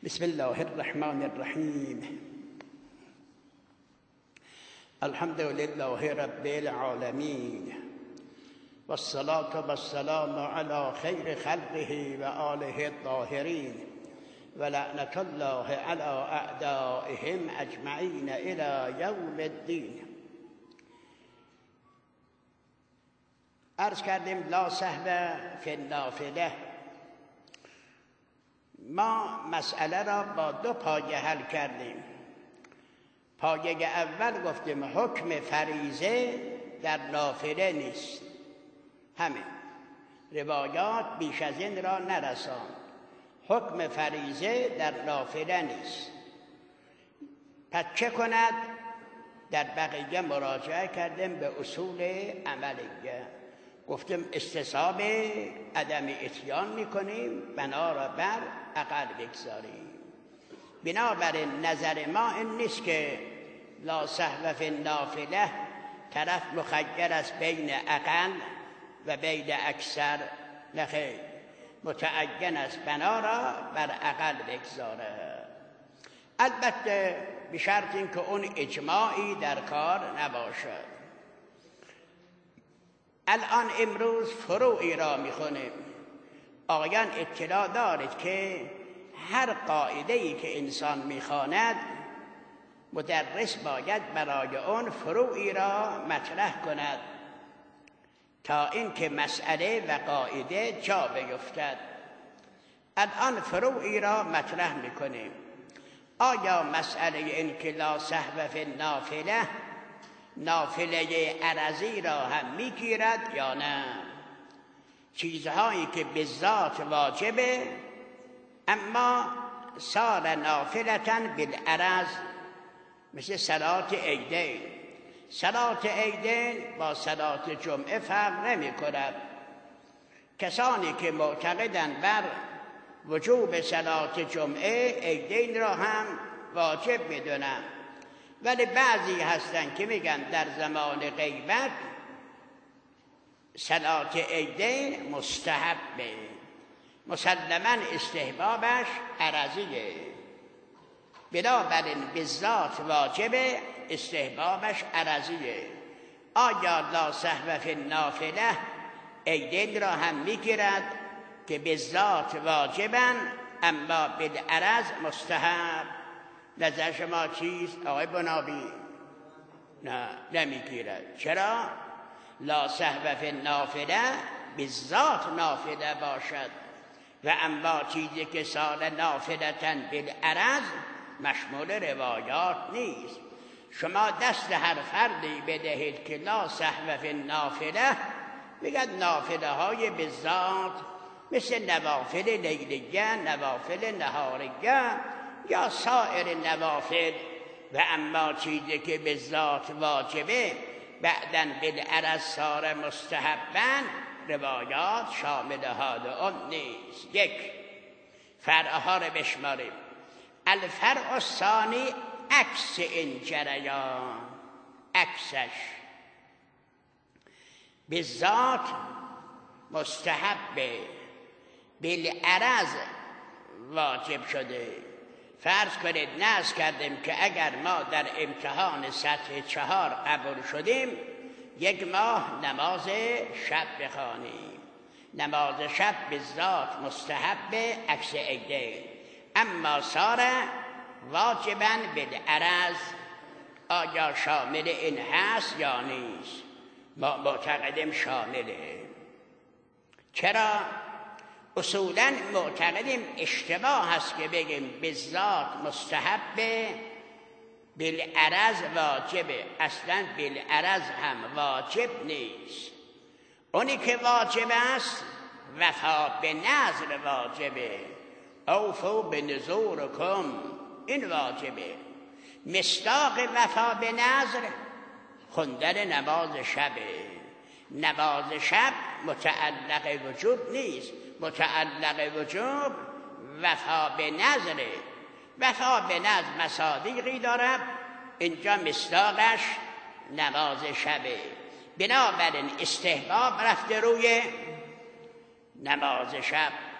بسم الله الرحمن الرحیم. الحمد لله رب العالمین والصلاة والسلام على خیر خلقه و آله الطاهرین و لعنة الله على اعدائهم اجمعین الى یوم الدین. عرض کردیم لا سهو فی النافله. ما مسئله را با دو پایه حل کردیم. پایه اول گفتیم حکم فریضه در نافله نیست. همین روایات بیش از این را نرساند. حکم فریضه در نافله نیست. پس چه کند؟ در بقیه مراجعه کردیم به اصول عملیه. گفتیم استصحاب عدم اتیان میکنیم، بنا را بر عقل بگذاریم. بنابراین نظر ما این نیست که لا سهو فی النافله طرف مخیر است بین عقل و بین اکثر. نخیر، متعین است بنا را بر عقل بگذاره. البته به شرط این که اون اجماعی در کار نباشد. الان امروز فروعی را میخونیم. آقایان اطلاع دارید که هر قاعده‌ای که انسان میخواند مدرس باید برای اون فروعی را مطرح کند تا اینکه مسئله و قاعده جا بیفتد. الان فروعی را مطرح میکنیم. آیا مسئله این که لا سهو فی النافله نافله عرضی را هم میگیرد یا نه؟ چیزهایی که به ذات واجبه اما صار نافلة بالعرض، مثل صلات عیدین. صلات عیدین با صلات جمعه فرق نمی کند. کسانی که معتقدند بر وجوب صلات جمعه عیدین را هم واجب میدونند، ولی بعضی هستن که میگن در زمان غیبت صلات عیدین مستحبه، مسلما استحبابش عرضیه. بنابراین به ذات واجبه، استحبابش عرضیه. آیا لا سهو فی النافله عیدین را هم میگیرد که به ذات واجبن اما بالعرض مستحب؟ نظر شما چیست آقای بنابی؟ نه، نمیگیرد. چرا؟ لا سهو فی النافله به ذات نافله باشد و اما چیزی که صار نافلة بالعرض مشمول روایات نیست. شما دست هر فردی بدهید که لا سهو فی النافله، بگد نافله های به ذات مثل نوافل لیلیه، نوافل نهاریه یا سایر نوافل، و اما چیزی که به ذات واجبه بعداً بالعرض صار مستحباً، روایات شامل حال اون نیست. یک، فرعها رو بشماریم. الفرع الثانی عکس این جریان، عکسش به ذات مستحبه، بالعرض واجب شده. فرض کنید نذر کردیم که اگر ما در امتحان سطح 4 قبول شدیم، 1 ماه نماز شب بخوانیم. نماز شب به ذات مستحب عکس عیدین، اما صار واجباً بالعرض. آیا شامل این هست یا نیست؟ ما معتقدیم شامله. چرا؟ اصولاً معتقدیم اشتباه هست که بگیم به ذات مستحبه بالعرض واجبه. اصلاً بالعرض هم واجب نیست. اونی که واجب است وفا به نذر واجبه. اوفوا بنذورکم، این واجبه. مصداق وفا به نذر خوندن نماز شبه. نماز شب متعلق وجوب نیست، متعلق وجوب وفا به نذره. وفا به نذر مصادیقی دارد، اینجا مصداقش نماز شبه. بنابراین استحباب رفته روی نماز شب.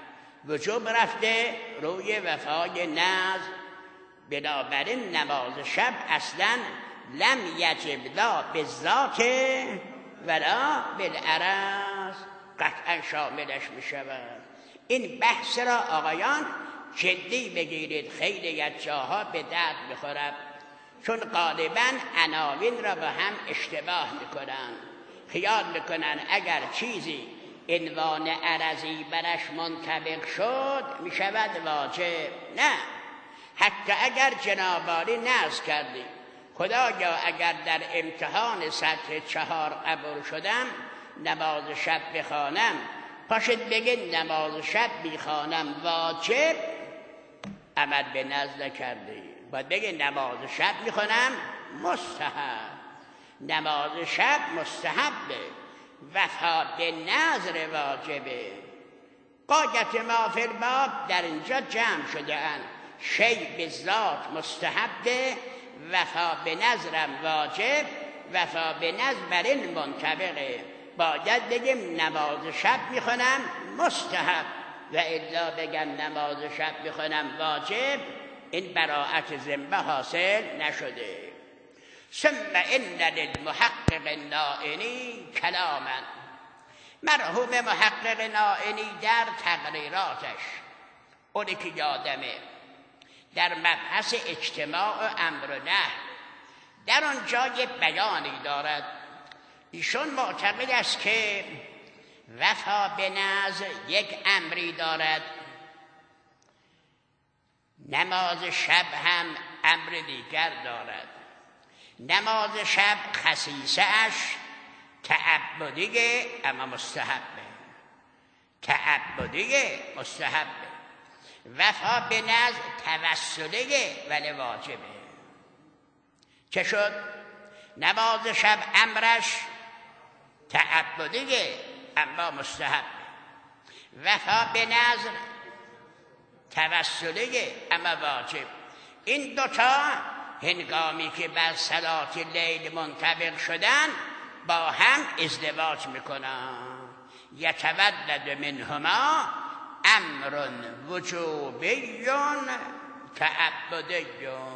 وجوب رفته روی وفای نذر. بنابراین نماز شب اصلا لم یجب لا بالذات ولا بالعرض، قطعا شاملش می شود. این بحث را آقایان جدی بگیرید، خیلی از جاها به درد میخورد، چون غالبا عناوین را با هم اشتباه میکنن. خیال میکنن اگر چیزی عنوان عرضی برش منطبق شد میشود واجب. نه، حتی اگر جناب عالی نذر کردی خدایا اگر در امتحان سطح 4 قبول شدم نماز شب بخوانم، پاشد بگه نماز شب میخوانم واجب، عمل به نذر کردی. باید بگه نماز شب میخوانم مستحب. نماز شب مستحبه، وفا به نذر واجبه. قاعدت ما فی الباب در اینجا جمع شده اند. شیء به ذات مستحبه، وفا به نذرم واجب، وفا به نذر بر این منطبقه. باید بگیم نماز شب میخونم مستحب و الا بگم نماز شب میخونم واجب، این براءت ذمه حاصل نشده. ثم ان للمحقق النائینی کلاما. مرحوم محقق نائینی در تقریراتش، اونی که یادمه در مبحث اجتماع و امر و نهی، در آنجا یه بیانی دارد. ایشون معتقد است که وفا به نذر یک امری دارد، نماز شب هم امر دیگر دارد. نماز شب خصیصه اش تعبدیه اما مستحبه، تعبدیه مستحبه. وفا به نذر توسلیه ولی واجبه. چه شد؟ نماز شب امرش تعبدیه اما مستحبه، وفا به نذر توسلیه اما واجب. این دوتا هنگامی که بر صلات لیل منطبق شدن با هم ازدواج میکنن. یتولد منهما امر وجوبی تعبدی.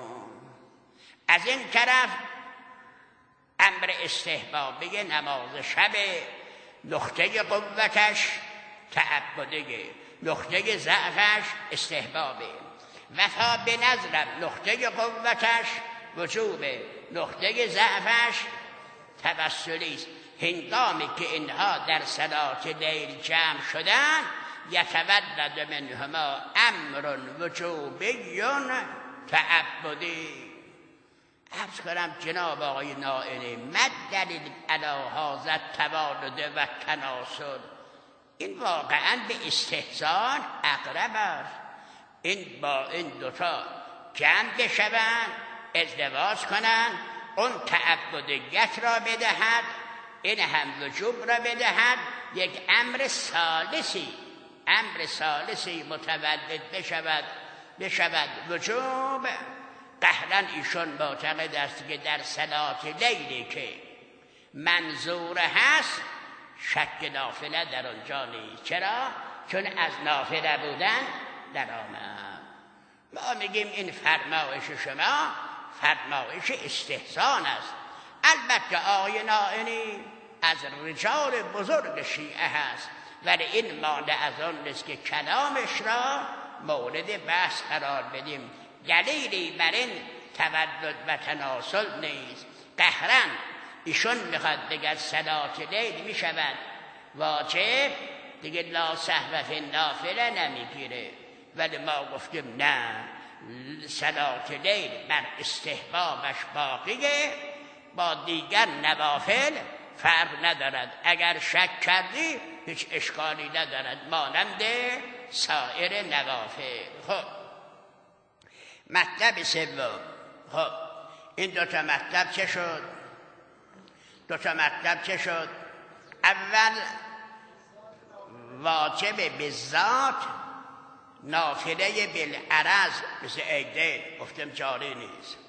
از این طرف امر استحبابی نماز شب، نقطه قوتش تعبدیه، نقطه ضعفش استحبابه. وفا به نذرم نقطه قوتش وجوبه، نقطه ضعفش توسلی است. هنگامی که اینها در صلات لیل جمع شدن یتولد منهما امر وجوبی تعبدی. عرض کنم جناب آقای نائینی، ما دلیل علی هذا التوالد و التناسل؟ این واقعا به استحسان اقرب است. این با این دوتا جمع بشوند، ازدواج کنند، اون تعبدیت را بدهد، این هم وجوب را بدهد، یک امر ثالثی متولد بشود وجوب. قهرن ایشون معتقد است که در صلات لیلی که منظور هست شک نافله در آنجا نیست. چرا؟ چون از نافله بودن در آمد. ما میگیم این فرمایش شما فرمایش استحسان است. البته آقای نائینی از رجال بزرگ شیعه هست، ولی این مانع از آن نیست که کلامش را مورد بحث قرار بدیم. دلیلی بر این تولد و تناسل نیست. قهرن ایشون میخواد بگه صلات لیل میشود واجب، دیگه لا سهو فی النافله نمیگیره. ولی ما گفتیم نه، صلات لیل بر استحبابش باقیه، با دیگر نوافل فرق ندارد. اگر شک کردی هیچ اشکالی ندارد، مانند سایر نوافل. خب مطلب سوم. خب این دوتا مطلب چه شد؟ اول واجب به ذات، نافله بالعرض مثل عیدین گفتم جاری نیست.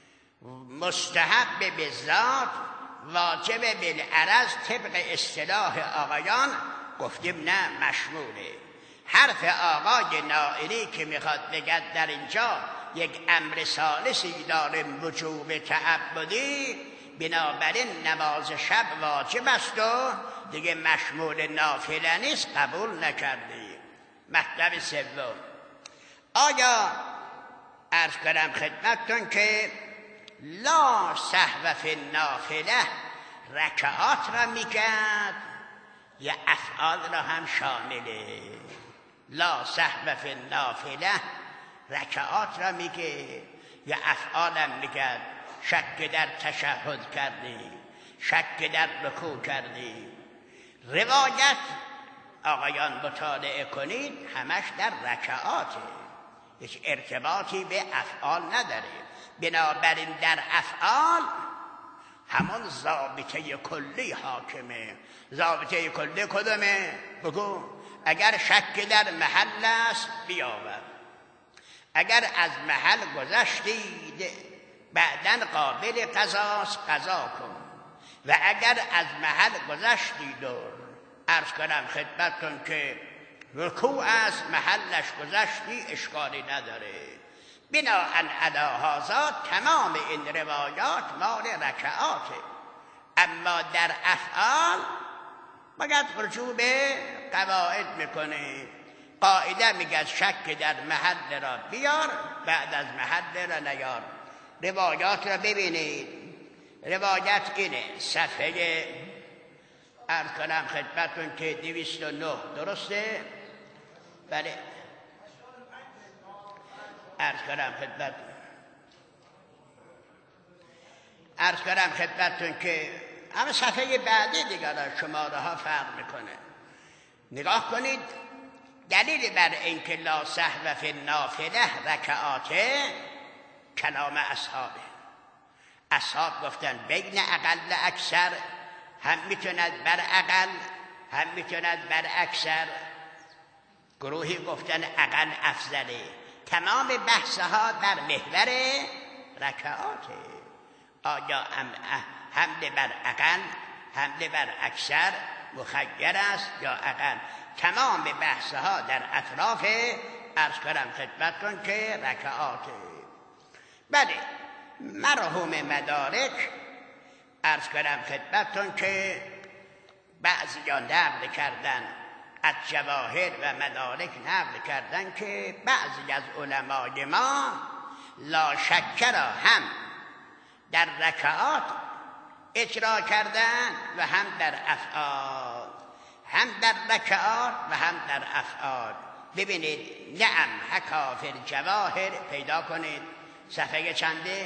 مستحب به ذات، واجب بالعرض طبق اصطلاح آقایان گفتیم نه مشموله. حرف آقای نائینی که میخواد بگد در اینجا یک امر ثالثی داریم، وجوب تعبدی، بنابراین نماز شب واجب است و دیگه مشمول نافله نیست، قبول نکردی. مطلب سوم، آیا عرض کنم خدمتتون که لا سهو فی النافله رکعات را میگد یا افعال را هم شامله؟ لا سهو فی النافله رکعات را میگه یا افعال هم میگد؟ شک در تشهد کردی، شک در رکوع کردی. روایت آقایان مطالعه کنید همش در رکعاته، هیچ ارتباطی به افعال نداره. بنابراین در افعال همون ضابطه کلی حاکمه. ضابطه کلی کدومه؟ بگو. اگر شک در محل است بیاور، اگر از محل گذشتید بعداً قابل قضاست قضا کن، و اگر از محل گذشتید و عرض کنم خدمتتون که رکوع از محلش گذشتی اشکالی نداره. بناءً علی هذا تمام این روایات مال رکعاته، اما در افعال باید رجوع به قواعد میکنه. قاعده میگه شک در محل را بیار، بعد از محل را نیار. روایات را ببینید. روایت اینه، صفحه عرض کنم خدمتتون که 209 درسته؟ بله عرض کنم خدمتتون که همه صفحه بعدی دیگر شماره ها فرق میکنه. نگاه کنید. دلیل بر اینکه لا سهو فی النافله رکعاته کلام اصحابه. اصحاب گفتن بین اقل اکثر، هم میتوند بر اقل هم میتوند بر اکثر. گروهی گفتن اقل افضله. تمام بحثها در محور رکعاته. آیا حمل بر اقل حمل بر اکثر مخیر است یا اقل؟ تمام بحثها در اطراف عرض کنم خدمتتون که رکعاته. بله مرحوم مدارک عرض کنم خدمتتون که بعضی ها نقل کردن، از جواهر و مدارک نقل کردن که بعضی از علمای ما لا شک را هم در رکعات اجرا کردن و هم در افعال، هم در رکعات و هم در افعال. ببینید نعم حکا فی الجواهر پیدا کنید، صفحه چنده؟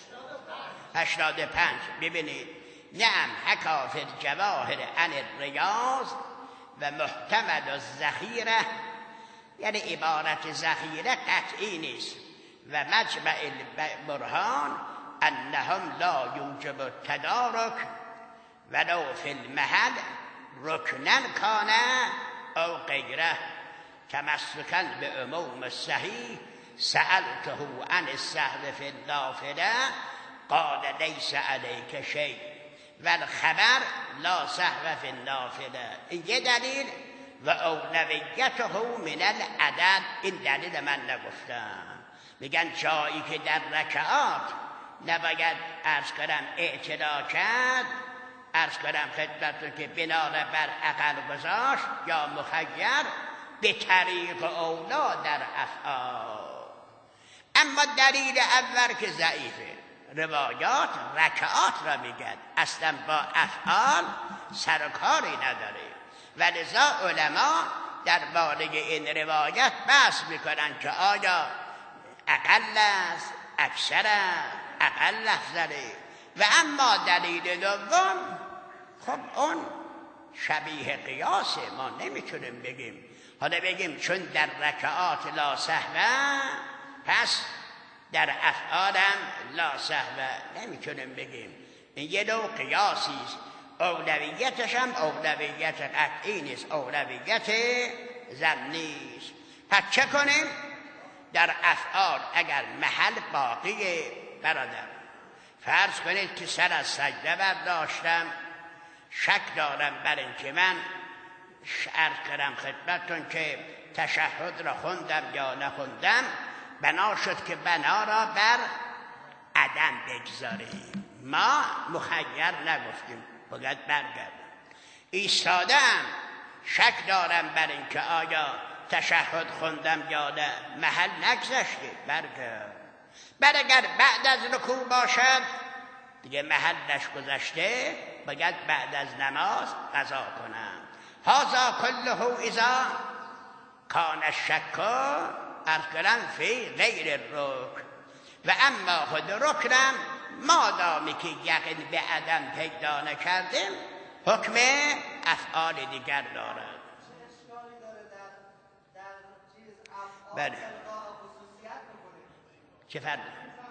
85. ببینید نعم حکا فی الجواهر عن الریاض و محتمل الذخیره، یعنی عبارت ذخیره قطعی نیست، و مجمع البرهان انهم لا یوجب التدارک ولو فی المحل رکنن کان او غیره تمسکا به عموم الصحیح سألته عن السهو فی النافله قال لیس علیک شیء والخبر لا سهو فی النافله. این یه دلیل، و اولویته من العدد. این دلیل من نگفتم. میگن جایی که در رکعات نباید عرض کنم اعتدا کرد، عرض کنم خدمتتون که بنا بر عقل گذاشت یا مخیر، به طریق اولا در افعال. اما دلیل اول که ضعیفه، روایات رکعات را میگن، اصلا با افعال سرکاری نداره، و لذا علما درباره این روایت بحث میکنن که آیا اقل است اکثر است اقل افضله. و اما دلیل دوم، خب اون شبیه قیاسه، ما نمیتونیم بگیم حالا بگیم چون در رکعات لا سهو پس در افعالم لا سهو، نمیتونیم بگیم. این یه نوع قیاسی است، اولویتش هم اولویت قطعی نیست، اولویت ظنی است. پس چه کنیم؟ در افعال اگر محل باقیه برادر، فرض کنید که سر از سجده برداشتم، شک دارم بر اینکه من عرض کردم خدمتتون که تشهد را خوندم یا نخوندم، بنا شد که بنا را بر عدم بگذاریم. ما مخیر نگفتیم، باید برگردم. ایستادم شک دارم بر این که آیا تشهد خوندم یا نه، محل نگذشته، برگرد. اگر بعد از رکوع باشد دیگه محلش گذشته، باید بعد از نماز قضا کنم. هذا کله اذا کان الشک ارکلن فی غیر الرکن و اما خود رکنم مادامی که یقین به عدم پیدا نکردیم حکم افعال دیگر دارد. بله چه فرد؟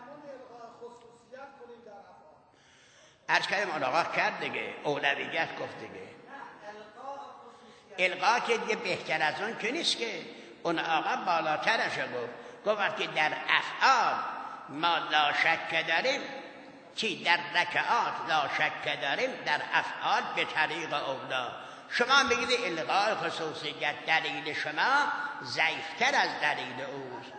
عرض کردیم ملاقات کرد دیگه، اولویت گفت دیگه. القا که دیگه بهتر از اون که نیست که اون آقا بالاترش گفت که در افعال ما لا شک داریم، چی در رکعات لا شک داریم، در افعال به طریق اولا. شما بگید القاء خصوصیت دلیل شما ضعیفتر از دلیل اوست.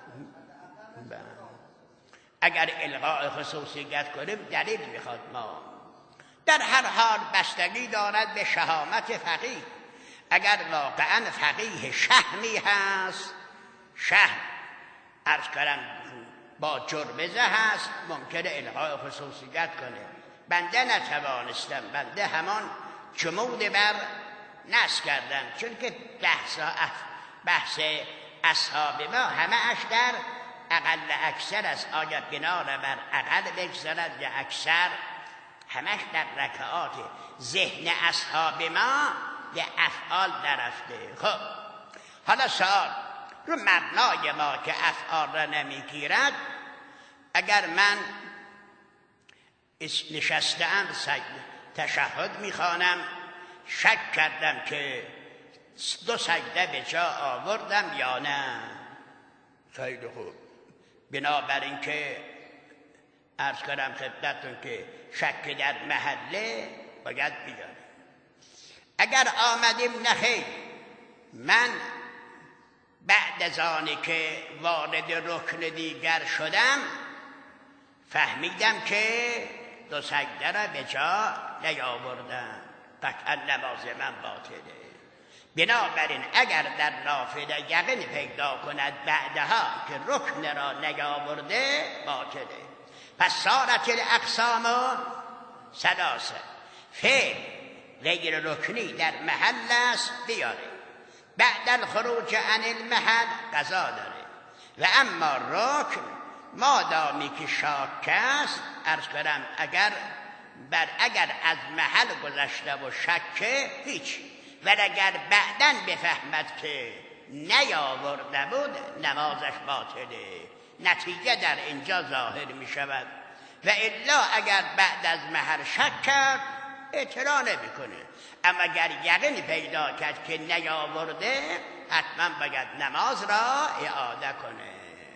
اگر القاء خصوصیت کنیم دلیل میخواد. ما در هر حال بستگی دارد به شهامت فقیه. اگر واقعا فقیه شهمی هست، شهم عرض کردم با جربزه هست، ممکنه القاء خصوصیت کنه. بنده نتوانستم، بنده همان جمود بر نص کردم، چون که بحث اصحاب ما همه اش در اقل اکثر است. آیا بنا را بر اقل بگذارد یا اکثر؟ همش در رکعات. ذهن اصحاب ما به افعال درفته. خب حالا سوال رو مبنای ما که افعال را نمیگیرد، اگر من نشستم تشهد میخوانم، شک کردم که 2 سجده به جا آوردم یا نه، خیلی خوب. بنابراین که عرض کردم خدمتتون که شک در محله باید بیاریم. اگر آمدیم نخیر، من بعد از آنی که وارد رکن دیگر شدم فهمیدم که 2 سجده را به جا نیاوردم، قطعا نماز من باطله. بنابراین اگر در نافله یقین پیدا کند بعدها که رکن را نیاورده، باطله. پس صارت الاقسام 3. فعل غیر رکنی در محل است بیاره، بعد الخروج عن المحل قضا داره. و اما رکن مادامی که شاک است، عرض کنم اگر از محل گذشته و شکه هیچ، و اگر بعداً بفهمد که نیاورده بود نمازش باطله. نتیجه در اینجا ظاهر می شود. و الا اگر بعد از محل شک کرد اعتراض نمی کنه، اما اگر یقین پیدا کرد که نیاورده حتما باید نماز را اعاده کنه.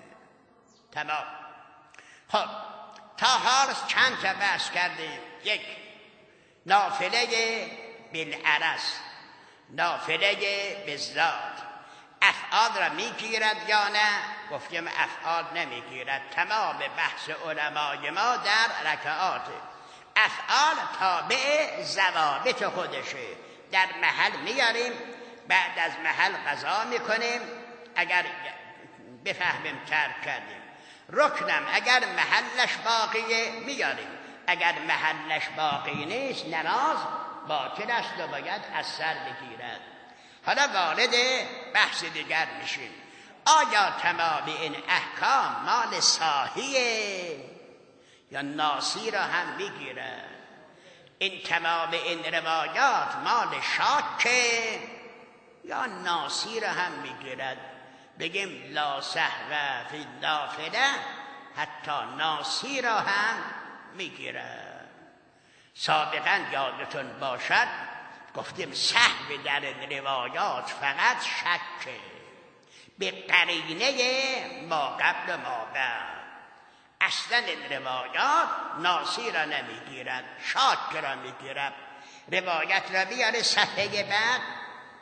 تمام. خب تا حال چند تا بحث کردیم. 1 نافله بالعرض، نافله بالذات، افعال را میگیرد یا نه؟ گفتیم افعال نمیگیرد. تمام بحث علمای ما در رکعات. افعال تابع ضوابط خودشه، در محل میاریم، بعد از محل قضا میکنیم اگر بفهمیم ترک کردیم. رکنم اگر محلش باقیه میاریم، اگر محلش باقی نیست نماز باطل است و باید از سر بگیرد. حالا وارد بحث دیگر میشیم. آیا تمام این احکام مال ساهیه یا ناسی را هم میگیرد؟ این تمام این روایات مال شاکه یا ناسی را هم میگیرد؟ بگیم لا سهو فی النافله، حتی ناسی را هم میگیرد. سابقا یادتون باشد گفتیم سهو در روایات فقط شکه به قرینه ما قبل ما بعد. اصلا این روایات ناسی را نمیگیرد، شاک را میگیرد. روایت را بیاره صفحه بعد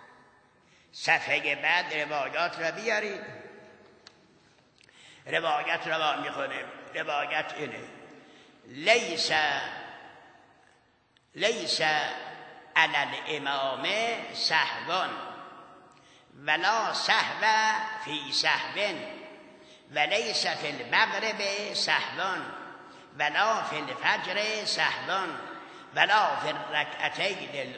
صفحه بعد روایات را بیارید. روایت را میخونیم. روایت اینه: لیس علی الامام سهو ولا سهو فی سهو ولیس فی المغرب سهو ولا فی الفجر سهو ولا فی الرکعتین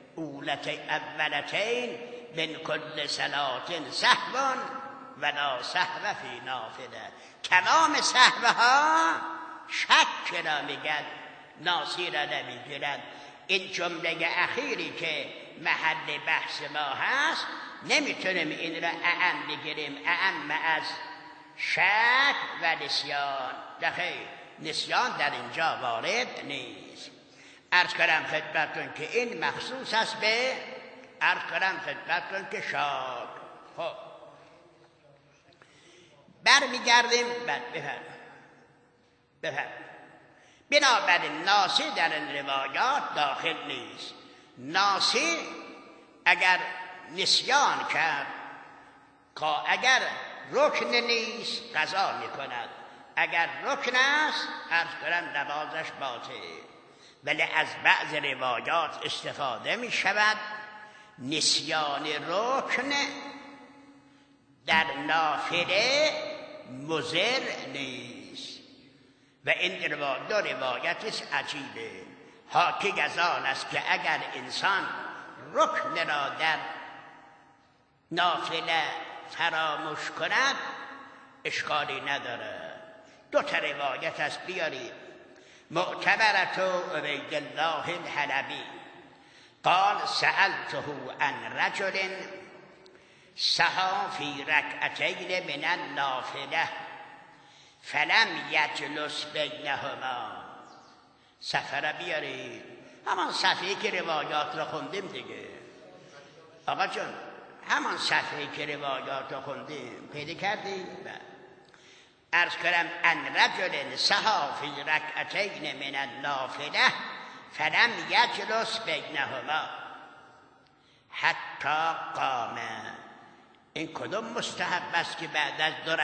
اولتین من کل صلاة سهو ولا سهو فی نافله. تمام سهوها شک را میگن، ناسی را نمیگیرند. این جمله اخیری که محل بحث ما هست نمیتونیم این را اعم بگیریم، اعم از شک و نسیان. دخیل نسیان در اینجا وارد نیست. عرض کردم خدمتتون که این مخصوص است به که شاک. خب برمیگردیم. بفرم. بنابراین ناسی در این روایات داخل نیست. ناسی اگر نسیان کرد، اگر رکن نیست قضا میکند، اگر رکن است عرض کنم نمازش باطل. ولی از بعض روایات استفاده می شود نسیان رکن در نافله مضر نیست. و این دو روایت عجیبه. حاکی از آن است که اگر انسان رکن را در نافله فراموش کند اشکالی نداره. دو تا روایت است بیارید. معتبرت عبیدالله الحلبی قال سألته عن رجل سها فی رکعتین من النافله فلم یجلس بینهما. صفحه را بیارید، همان صفحه‌ای که روایات را خوندیم دیگه. آقا جان همان صفحه‌ای که روایات را خوندیم پیدا کردید؟ عرض کنم ان رجل سها فی رکعتین من النافله فلم یجلس بینهما حتی قام. این کدوم مستحب است که بعد از 2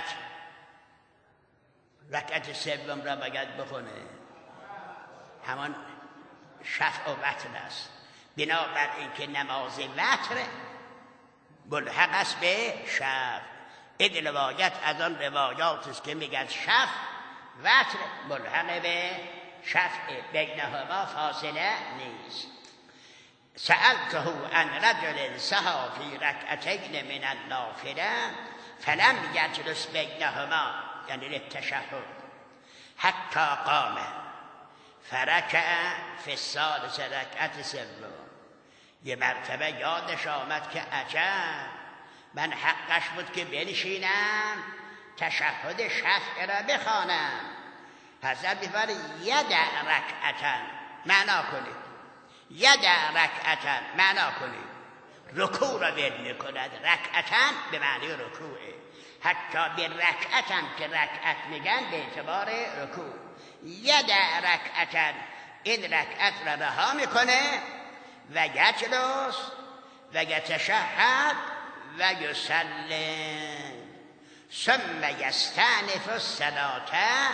رکعت سوم را باید بخونه؟ همان شفع و وتر است. بنابر اینکه نماز وتر ملحق است به شفع. این روایت از آن روایات است که میگن شفع وتر ملحق به شفع، بینهما فاصله نیست. سألته عن رجل سها فی رکعتین من النافله فلم یجلس بینهما یعنی للتشهد حتی قام فرکع فی الثالث رکعت سوم. یه مرتبه یادش آمد که عجب من حقش بود که بنشینم تشهد شفع را بخوانم. حضرت می‌فرماید یدع رکعتا معنا کنید، یدع رکعتا معنا کنید رکوع را ول می‌کند. رکعتا به معنی رکوعه. حتی به رکعتا که رکعت میگن به اعتبار رکوع. یدع رکعتا این رکعت را رها میکنه و یجلس و یتشهد و یسلم ثم یستأنف الصلاة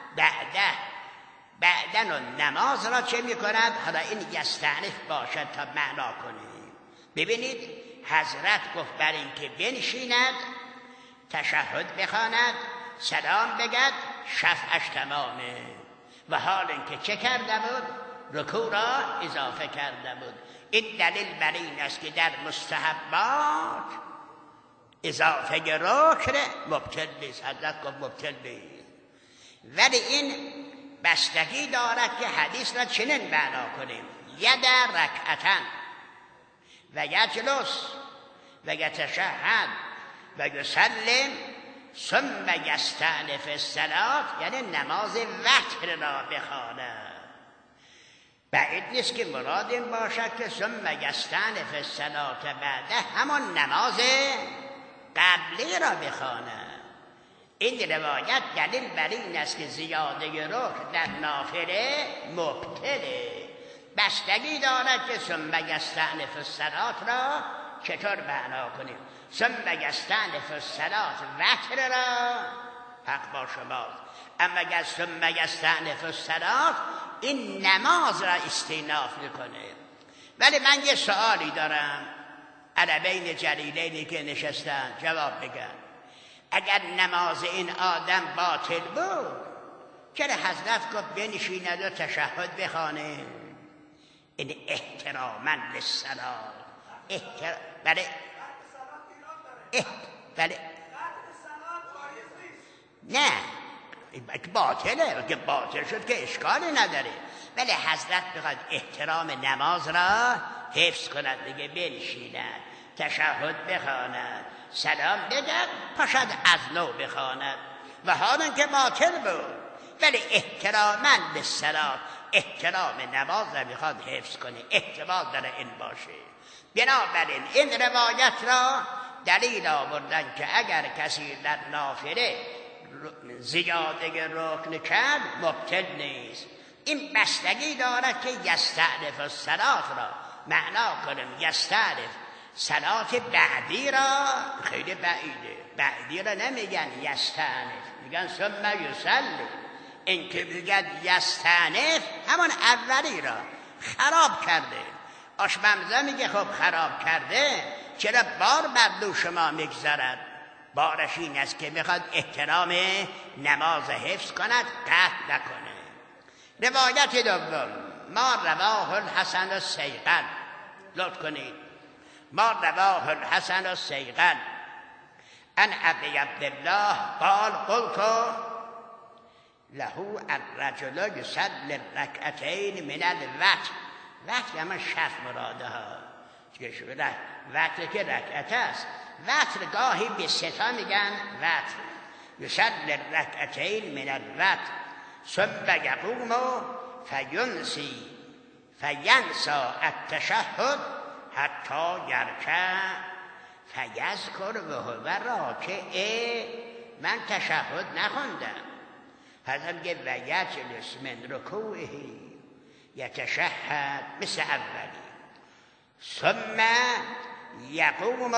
بعدن و نماز را چه میکند؟ حالا این یستأنف باشد تا معنا کنیم. ببینید حضرت گفت بر این که بنشیند تشهد بخواند سلام بگد شفعش تمامه. و حال اینکه چه کرده بود؟ رکوع را اضافه کرده بود. این دلیل بر این است که در مستحبات اضافه رکن مبطل نیست. حضرت گفت مبطل نیست. ولی این بستگی دارد که حدیث را چنین معنا کنیم: یدع رکعتن و یجلس و یتشهد و یسلم ثم یستأنف الصلاة یعنی نماز وتر را بخواند. بعید نیست که مراد این باشد که ثم یستأنف الصلاة بعده همان نماز قبلی را بخواند. این روایت دلیل بر این است که زیاده رکن در نافله مبطله. بستگی دارد که ثم یستأنف الصلاة را چطور معنا کنیم؟ ثم یستأنف الصلاة وتر را حق با شماست، اما اگر ثم یستأنف الصلاة این نماز را استئناف میکنه. ولی من یه سوالی دارم، عربین جلیلینی که نشستن جواب بگن. اگر نماز این آدم باطل بود چرا حضرت گفت بنشیند و تشهد بخوانه؟ این احتراما للصلاة. بله نه باطله، که باطل شد که اشکالی نداره، ولی حضرت بخواد احترام نماز را حفظ کند، دیگه بنشیند تشهد بخواند سلام بدهد پاشد از نو بخواند، و حالا که باطل بود ولی احتراما للصلاة، احترام نماز را میخواد حفظ کنه، احتمال داره این باشه. بنابراین این روایت را دلیل آوردن که اگر کسی در نافله زیاده رکن کرد مبطل نیست. این بستگی دارد که یستأنف الصلاة را معنا کنیم. یستأنف صلات بعدی را خیلی بعیده، بعدی را نمیگن یستأنف، میگن ثم یصلی. این که میگن یستأنف همان اولی را خراب کرده. آشپزا میگه خب خراب کرده چرا بار بر دوش ما میگذارد؟ بارش این است که میخواد احترام نماز حفظ کند، قطع نکنه. روایت دوم ما رواه الحسن السیقل، لطف کنید، ما رواه الحسن السیقل ان ابی عبدالله قال قلت له الرجل یصلی الرکعتین من الوتر. وتر همه شف مراده ها، وتر که رکعت است، وتر گاهی به ستا میگن وتر. یصلی الرکعتین من الوتر ثم یقوم فینسی التشهد حتی یرکع فیذکر وهو راکع. من تشهد نخوندم. حضرت میگه و یجلس من رکوعه یتشهد مثل اولی ثم یقوم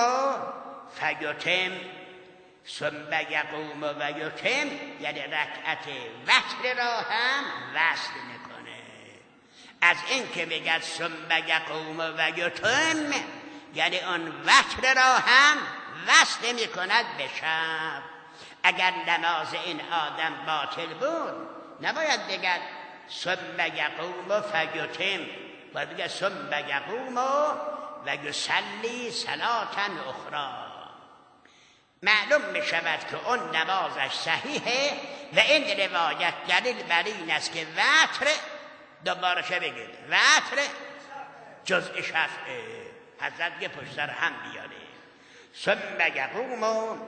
فیتم، ثم یقوم و یتم، یعنی رکعت وتر را هم وصل میکنه. از این که بگد ثم یقوم و یتم یعنی اون وتر را هم وصل میکند به شب. اگر نماز این آدم باطل بود نباید بگد ثم یقوم فیتم، باید بگد ثم یقوم و یصلی صلاة اخرى. معلوم می شود که اون نمازش صحیحه و این روایت دلیل بر این است که وتر، دوباره بگید وتر جزء شفعه. حضرت که پشت سر هم بیاره ثم یقوم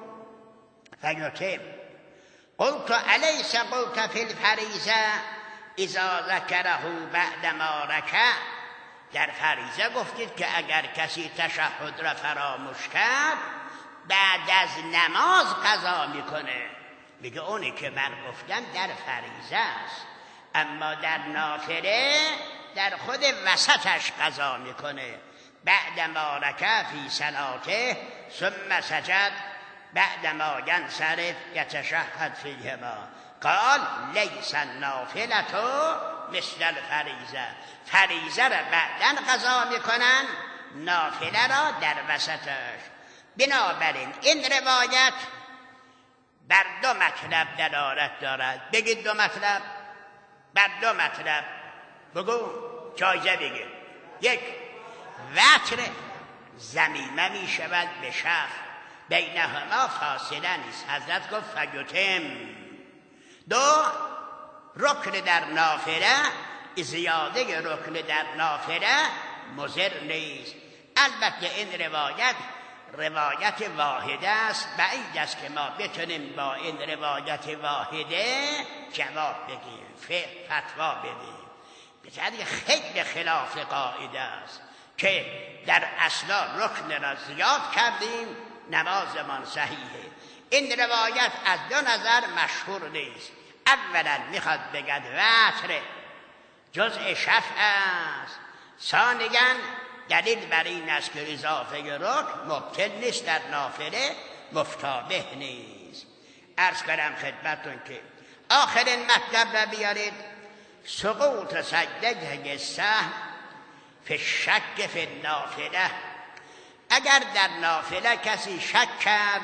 فیتم. قلت الیس قلت فی الفریضه اذا ذکره بعد ما رکع. در فریضه گفتید که اگر کسی تشهد را فراموش کرد بعد از نماز قضا میکنه. میگه اونی که من گفتم در فریضه است، اما در نافله در خود وسطش قضا میکنه. بعد ما رکع فی صلاته ثم سجد بعد ما ینصرف یتشهد فیهما. قال لیس النافلة مثل الفریضه. فریضه را بعداً قضا میکنن، نافله را در وسطش. بنابراین این روایت بر دو مطلب دلالت دارد. بگید دو مطلب. بر دو مطلب بگو، جایزه بگید. یک، وتر ضمیمه می شود به شف، بینهما فاصله نیست. حضرت گفت فیتم. دو، رکن در نافله، زیاده رکن در نافله مضر نیست. البته این روایت واحده است، بعید است که ما بتونیم با این روایت واحده جواب بگیم، فتوا بدیم. بسیاری خیلی خلاف قاعده است که در اصلا رکن را زیاد کردیم نمازمان صحیحه. این روایت از دو نظر مشهور نیست. اولا میخواد بگد وتر جزء شفع است، ثانیاً دلیل بر این است که اضافه رکن مبطل نیست، در نافله مفتابه نیست. عرض کنم خدمتون که آخرین مطلب را بیارید. سقوط سجده سهو فی شک فی النافله. اگر در نافله کسی شک کرد،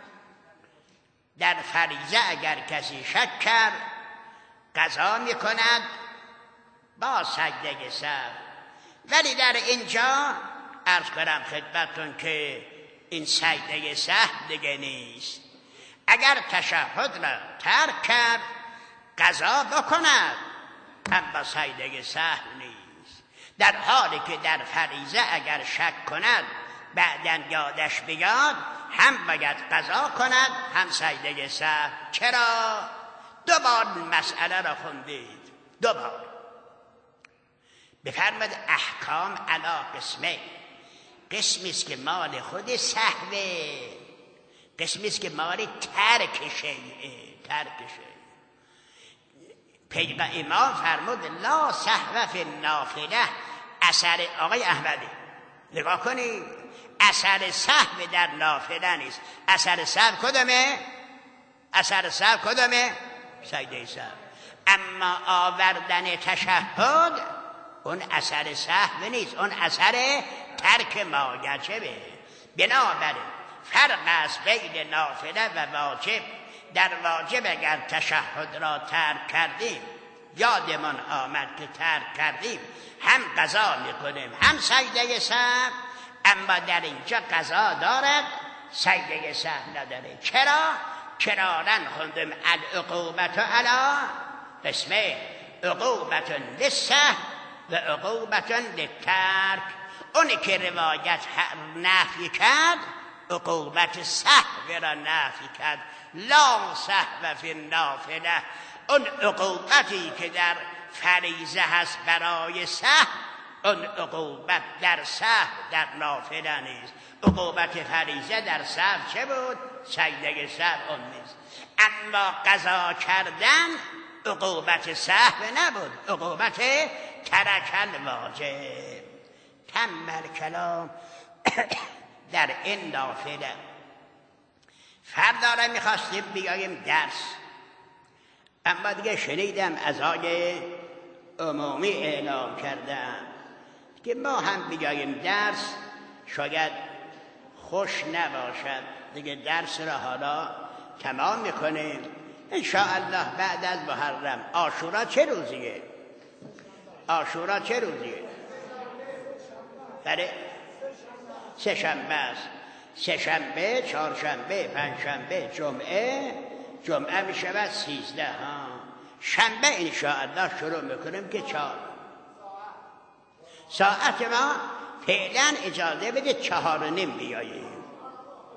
در فریضه اگر کسی شک کرد، قضا میکند با سجده سهو. ولی در اینجا عرض کنم خدمتون که این سجده سهو دیگه نیست. اگر تشهد را ترک کرد قضا بکند، اما سجده سهو نیست. در حالی که در فریضه اگر شک کند بعداً یادش بیاد، هم باید قضا کند هم سجده سهو. چرا؟ دو بار مسئله را خوندید، دو بار. بفرماد احکام علی قسمه. قسمی است که مال خود سهوه، قسمی است که مال ترک شیئه. پیغمبر امام فرمود لا سهو فی النافله. اثر آقای احمدی نگاه کنید، اثر سهو در نافله نیست. اثر سهو کدومه؟ اثر سهو کدومه؟ سجده سهو. اما آوردن تشهد اون اثر سهو نیست، اون اثر ترک واجبه. بنابراین فرق است بین نافله و واجب. در واجب اگر تشهد را ترک کردیم، یادمان آمد که ترک کردیم، هم قضا میکنیم هم سجده سهو. اما در اینجا قضا دارد، سجده سهو نداره. چرا؟ کرارن خوندم العقوبت علی قسمه، عقوبت للسهو و عقوبت للترک. اونی که روایت نفی کرد عقوبت سهو را نفی کرد. لا سهو فی النافله. اون عقوبتی که در فریضه هست برای سهو، اون عقوبت در سهو در نافله نیست. عقوبت فریضه در سهو چه بود؟ سجده سهو اون نیست. اما قضا کردن عقوبت سهو نبود، عقوبت ترک الواجب. تم الکلام در این نافله. فردا را میخواستیم بیاییم درس، اما دیگه شنیدم عزای عمومی اعلام کردم که ما هم بیاییم درس شاید خوش نباشد. دیگه درس را حالا تمام میکنیم انشاءالله بعد از محرم. عاشورا چه روزیه؟ عاشورا چه روزیه؟ بله سه شنبه است. سه شنبه، چهارشنبه، پنجشنبه، جمعه می شود 13. شنبه انشاءالله شروع میکنیم که 4 ساعت ما فعلا اجازه بده 4:30 بیاییم.